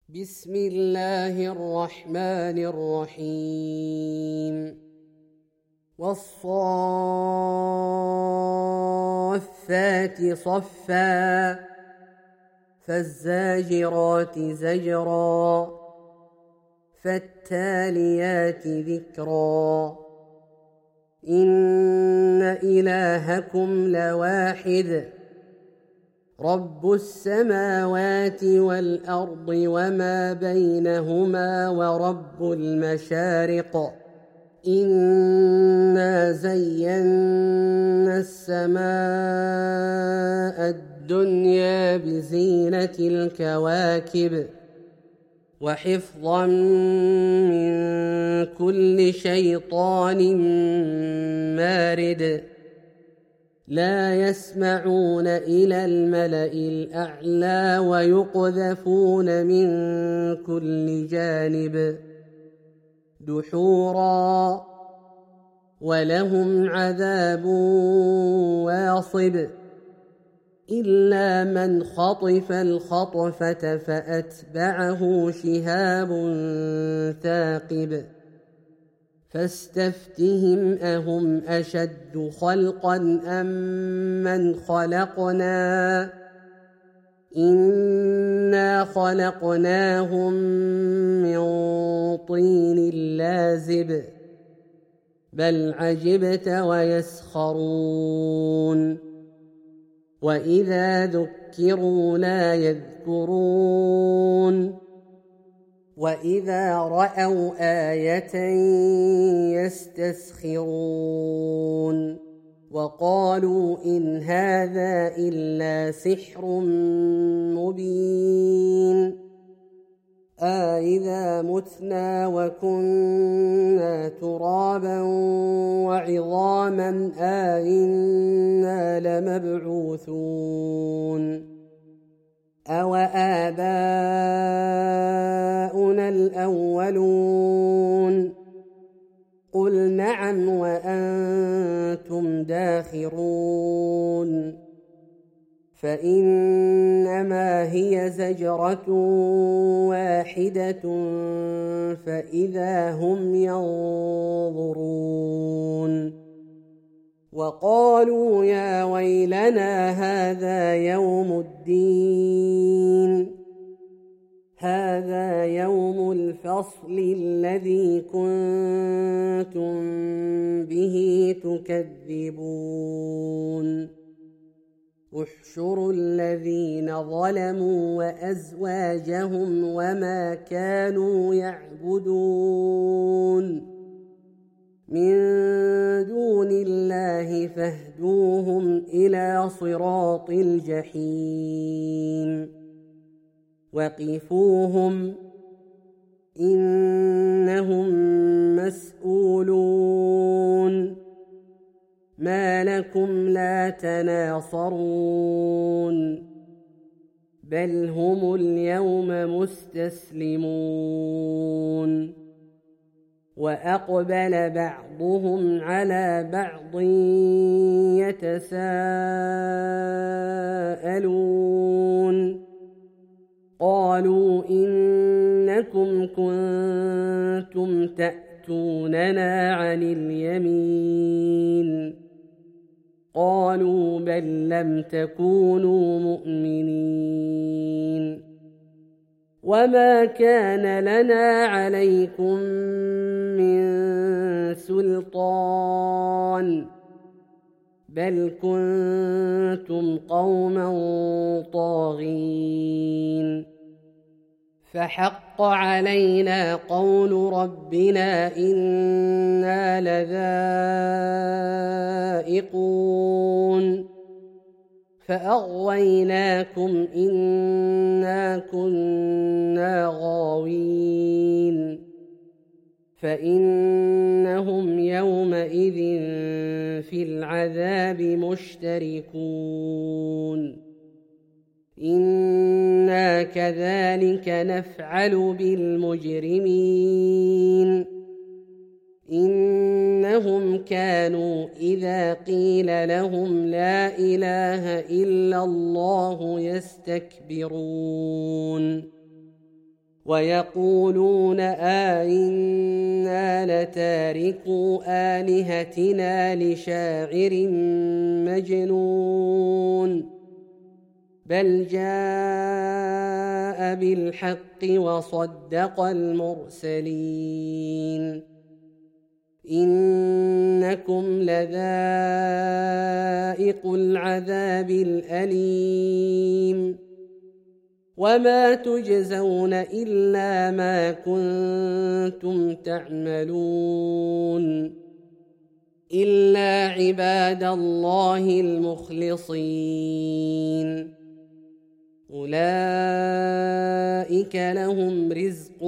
بسم الله الرحمن الرحيم والصافات صفا فالزاجرات زجرا فالتاليات ذكرا إن إلهكم لواحد رب السماوات والأرض وما بينهما ورب المشارق إنا زينا السماء الدنيا بزينة الكواكب وحفظا من كل شيطان مارد لا يسمعون إلى الملأ الأعلى ويقذفون من كل جانب دحورا ولهم عذاب واصب إلا من خطف الخطفة فأتبعه شهاب ثاقب فاستفتهم أهم أشد خلقا أم من خلقنا إنا خلقناهم من طين لازب بل عجبت ويسخرون وإذا ذكروا لا يذكرون وإذا رأوا آية يستسخرون وقالوا إن هذا إلا سحر مبين أإذا متنا وكنا ترابا وعظاما أإنا لمبعوثون أوآباؤنا الأولون قل نعم وأنتم داخرون فإنما هي زجرة واحدة فإذا هم ينظرون وقالوا يا ويلنا هذا يوم الدين هذا يوم الفصل الذي كنتم به تكذبون احشروا الذين ظلموا وأزواجهم وما كانوا يعبدون من دون الله فاهدوهم إلى صراط الجحيم وقفوهم إنهم مسؤولون ما لكم لا تناصرون بل هم اليوم مستسلمون وأقبل بعضهم على بعض يتساءلون قالوا إنكم كنتم تأتوننا عن اليمين قالوا بل لم تكونوا مؤمنين وما كان لنا عليكم من سلطان بل كنتم قوما طاغين فحق علينا قول ربنا إنا لذائقون فأغويناكم إنا كنا غاوين فإنهم يومئذ في العذاب مشتركون إنا كذلك نفعل بالمجرمين إنهم كانوا إذا قيل لهم لا إله إلا الله يستكبرون ويقولون أئنا لتاركو آلهتنا لشاعر مجنون بل جاء بالحق وصدق المرسلين إنكم لذائق العذاب الأليم وما تجزون إلا ما كنتم تعملون إلا عباد الله المخلصين أولئك لهم رزق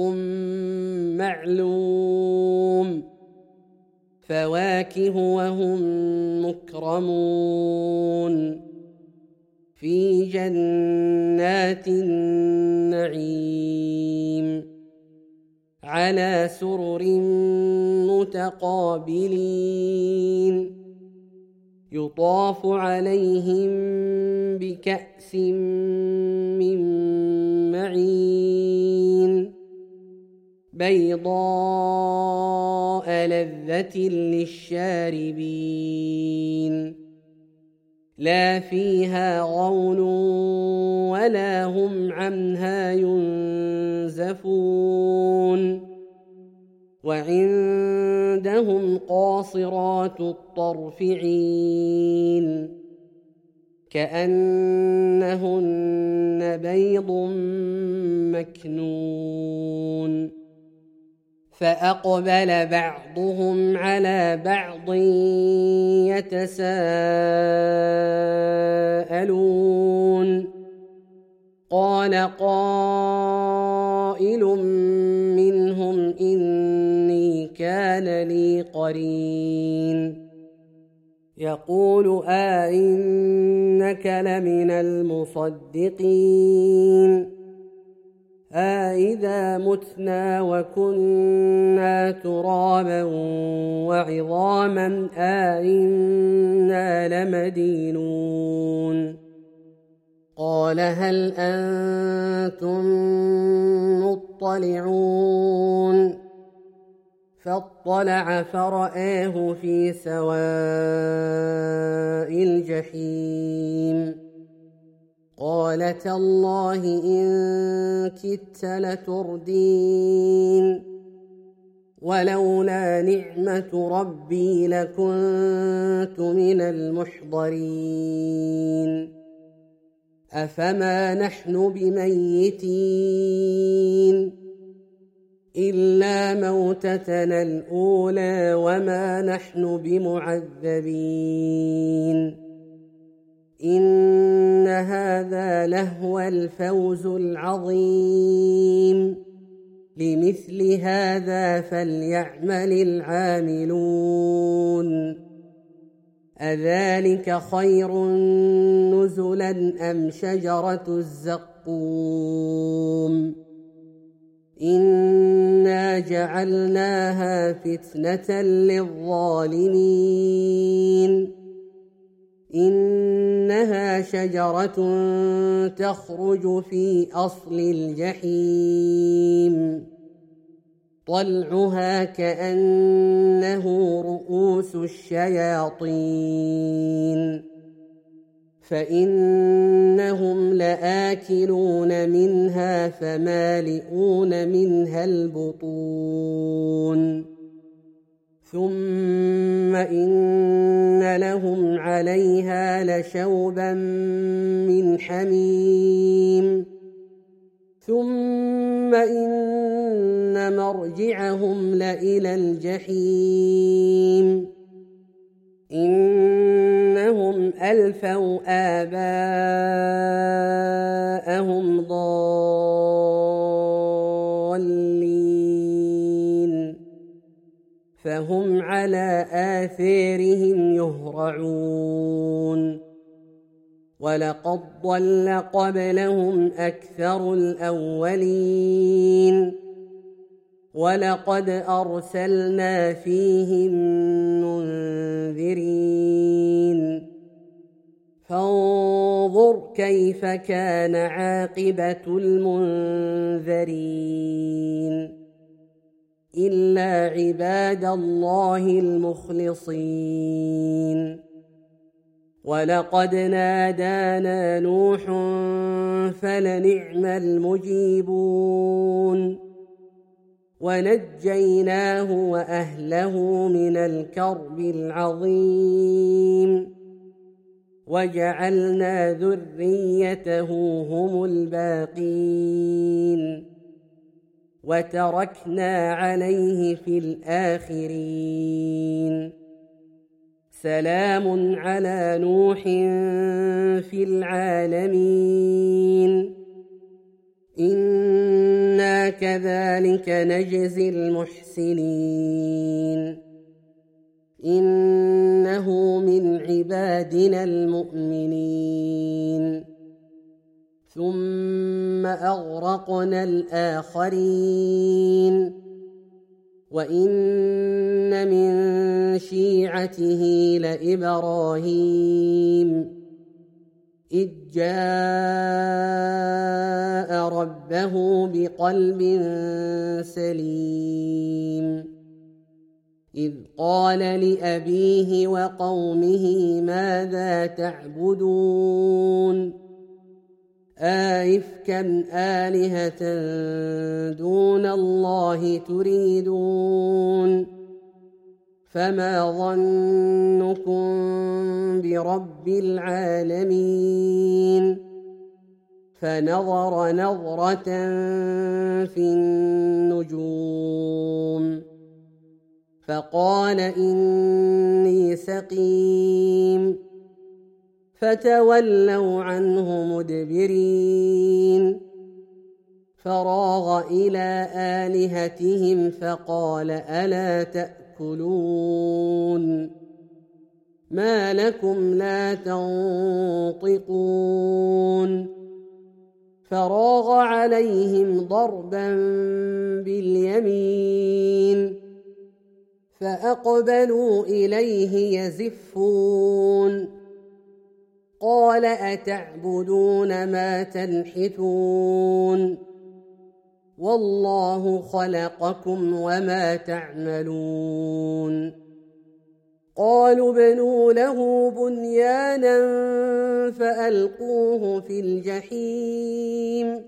معلوم فواكه وهم مكرمون في جنات النعيم على سرر متقابلين يطاف عليهم بكأس من معين بيضاء لذة للشاربين لا فيها غول ولا هم عنها ينزفون وعندهم قاصرات الطرف عين كأنهن بيض مكنون فأقبل بعضهم على بعض يتساءلون قال قائل منهم إني كان لي قرين يقول أئنك لمن المصدقين أإذا متنا وكنا ترابا وعظاما أإنا لمدينون قال هل أنتم مطلعون فاطلع فرآه في سواء الجحيم قال تالله إن كدت لتردين ولولا نعمة ربي لكنت من المحضرين أفما نحن بميتين إلا موتتنا الأولى وما نحن بمعذبين إن هذا لهو الفوز العظيم لمثل هذا فليعمل العاملون أذلك خير نزلا أم شجرة الزقوم إنا جعلناها فتنة للظالمين إنها شجرة تخرج في أصل الجحيم طلعها كأنه رؤوس الشياطين فإنهم لآكلون منها فمالئون منها البطون ثم إن لهم عليها لشوبا من حميم ثم إن مرجعهم لإلى الجحيم إنهم ألفوا آباءهم ضالين فهم على آثارهم يهرعون ولقد ضل قبلهم أكثر الأولين ولقد أرسلنا فيهم منذرين فانظر كيف كان عاقبة المنذرين إلا عباد الله المخلصين ولقد نادانا نوح فلنعم المجيبون ونجيناه وأهله من الكرب العظيم وجعلنا ذريته هم الباقين وتركنا عليه في الآخرين سلام على نوح في العالمين إنا كذلك نجزي المحسنين إنه من عبادنا المؤمنين ثم أغرقنا الآخرين وإن من شيعته لإبراهيم إذ جاء ربه بقلب سليم إذ قال لأبيه وقومه ماذا تعبدون آئفكا آلهة دون الله تريدون فما ظنكم برب العالمين فنظر نظرة في النجوم فقال إني سقيم فتولوا عنه مدبرين فراغ إلى آلهتهم فقال ألا تأكلون ما لكم لا تنطقون فراغ عليهم ضربا باليمين فأقبلوا إليه يزفون قال أتعبدون ما تنحتون والله خلقكم وما تعملون قالوا ابنوا له بنيانا فألقوه في الجحيم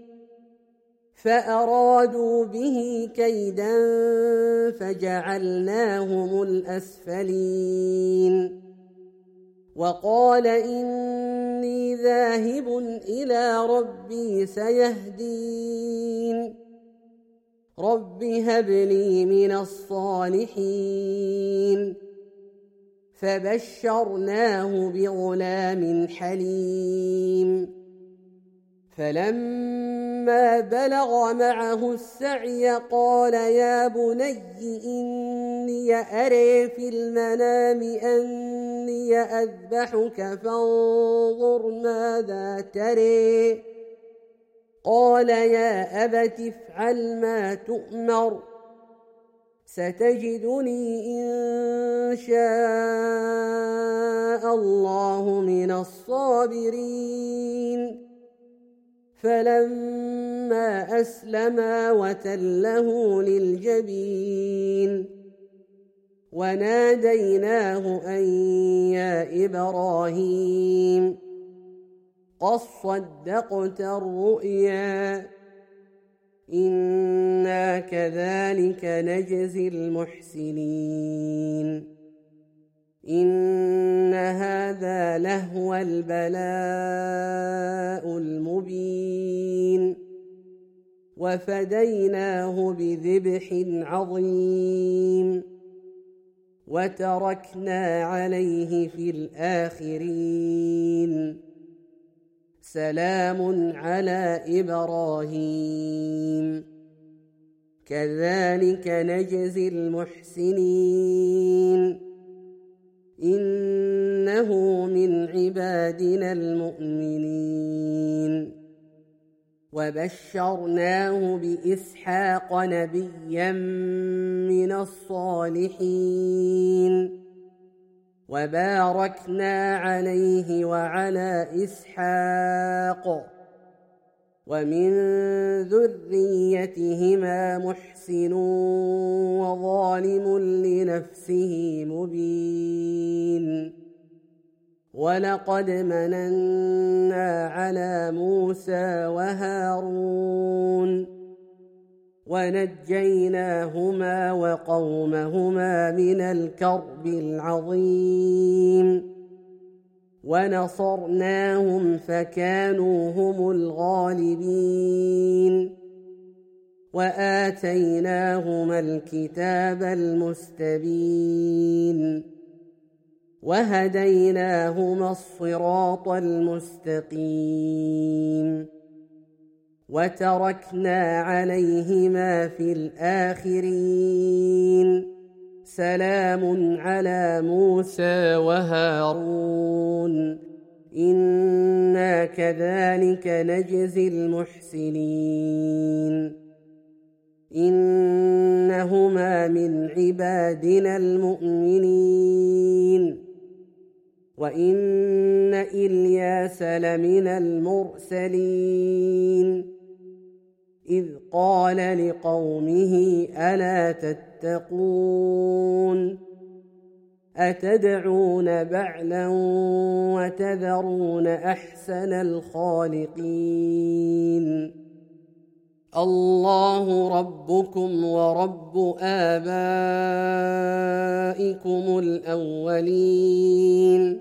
فأرادوا به كيدا فجعلناهم الأسفلين وقال إني ذاهب إلى ربي سيهدين رب هب لي من الصالحين فبشرناه بغلام حليم فلما بلغ معه السعي قال يا بني إني أرى في المنام أني أذبحك فانظر ماذا ترى قال يا أبت افعل ما تؤمر ستجدني إن شاء الله من الصابرين فلما أسلما وتله للجبين وناديناه أن يا إبراهيم قد صدقت الرؤيا إنا كذلك نجزي المحسنين إن هذا لهو البلاء المبين وفديناه بذبح عظيم وتركنا عليه في الآخرين سلام على إبراهيم كذلك نجزي المحسنين إنه من عبادنا المؤمنين وبشرناه بإسحاق نبيا من الصالحين وباركنا عليه وعلى إسحاق ومن ذريتهما محسن وظالم لنفسه مبين ولقد مننا على موسى وهارون ونجيناهما وقومهما من الكرب العظيم ونصرناهم فكانوا هم الغالبين وآتيناهما الكتاب المستبين وهديناهما الصراط المستقيم وتركنا عليهما في الآخرين سلام على موسى وهارون إنا كذلك نجزي المحسنين إنهما من عبادنا المؤمنين وإن إلياس لمن المرسلين إذ قال لقومه ألا تتقون أتدعون بعلا وتذرون أحسن الخالقين الله ربكم ورب آبائكم الأولين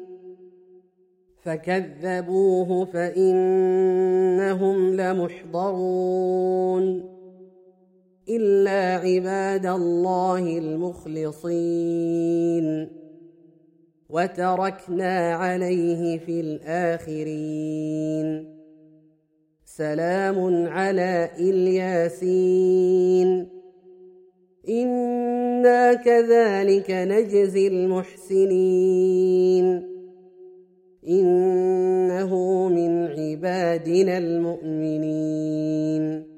فكذبوه فإنهم لمحضرون إلا عباد الله المخلصين وتركنا عليه في الآخرين سلام على الياسين إنا كذلك نجزي المحسنين إنه من عبادنا المؤمنين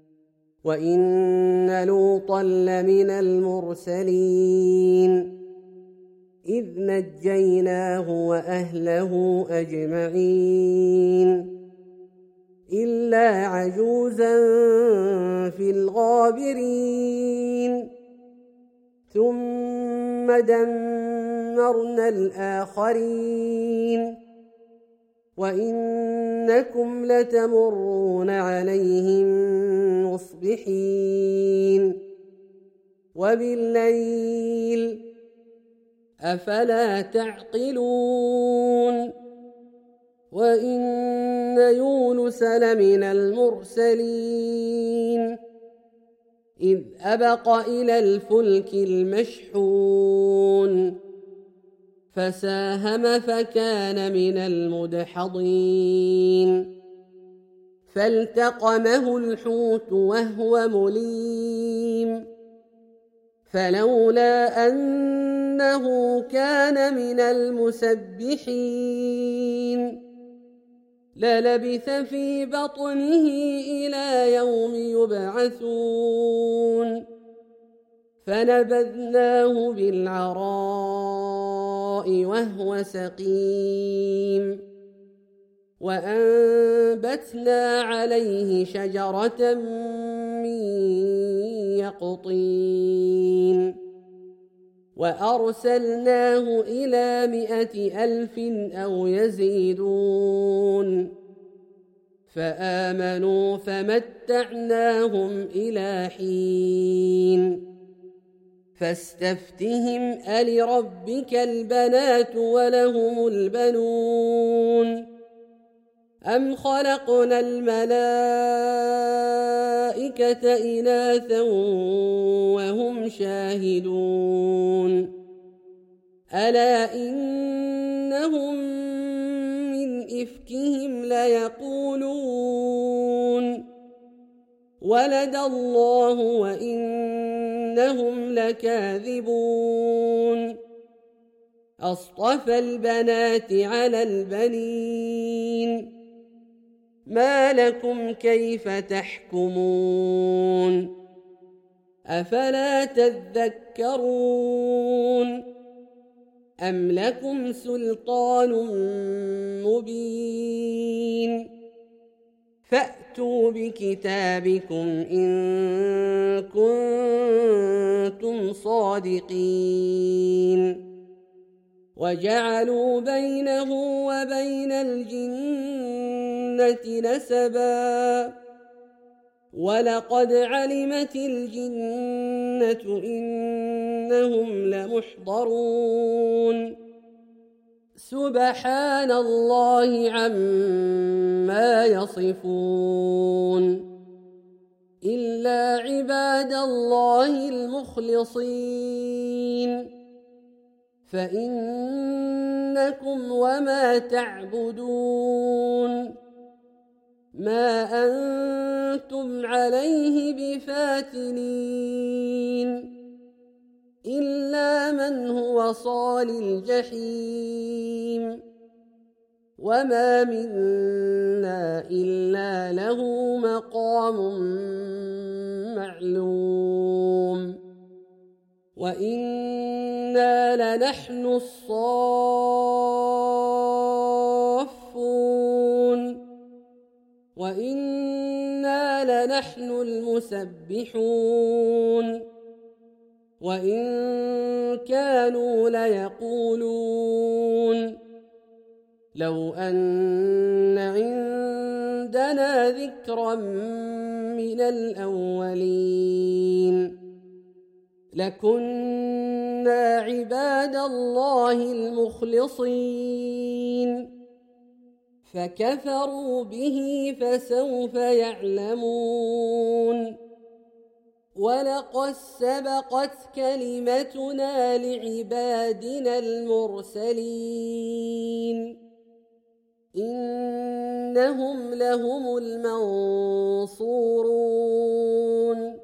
وإن لوطا لمن المرسلين إذ نجيناه وأهله أجمعين إلا عجوزا في الغابرين ثم دمرنا الآخرين وإنكم لتمرون عليهم مصبحين وبالليل أفلا تعقلون وإن يونس لمن المرسلين إذ أبق إلى الفلك المشحون فساهم فكان من المدحضين فالتقمه الحوت وهو مليم فلولا أنه كان من المسبحين للبث في بطنه إلى يوم يبعثون فنبذناه بالعراء وهو سقيم وأنبتنا عليه شجرة من يقطين وأرسلناه إلى 100,000 أو يزيدون فآمنوا فمتعناهم إلى حين فاستفتهم ألربك البنات ولهم البنون أم خلقنا الملائكة إناثا وهم شاهدون ألا إنهم من إفكهم ليقولون ولد الله وإنهم لكاذبون أصطفى البنات على البنين ما لكم كيف تحكمون أفلا تذكرون أم لكم سلطان مبين فأتوا بكتابكم إن كنتم صادقين وجعلوا بينه وبين الجنة نسبا ولقد علمت الجنة إنهم لمحضرون سبحان الله عما يصفون إلا عباد الله المخلصين فإنكم وما تعبدون ما أنتم عليه بفاتنين إلا من هو صال الجحيم وما منا إلا له مقام معلوم وإنا لنحن الصافون وإنا لنحن المسبحون وإن كانوا ليقولون لو أن عندنا ذكرا من الأولين لكنا عباد الله المخلصين فكفروا به فسوف يعلمون ولقد سبقت كلمتنا لعبادنا المرسلين إنهم لهم المنصورون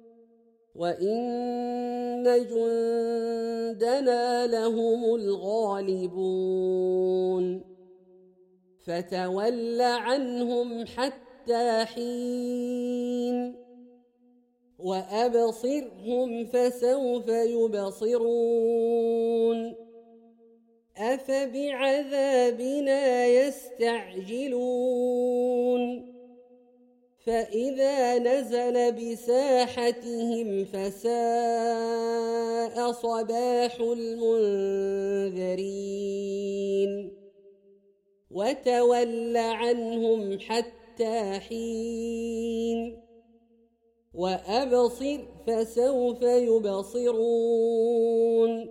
وإن جندنا لهم الغالبون فتول عنهم حتى حين وأبصرهم فسوف يبصرون أفبعذابنا يستعجلون فإذا نزل بساحتهم فساء صباح المنذرين وتول عنهم حتى حين وأبصر فسوف يبصرون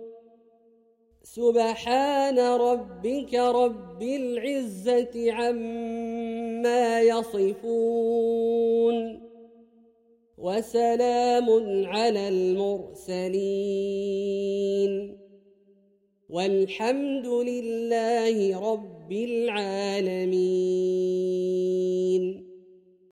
سبحان ربك رب العزة عما يصفون وسلام على المرسلين والحمد لله رب العالمين.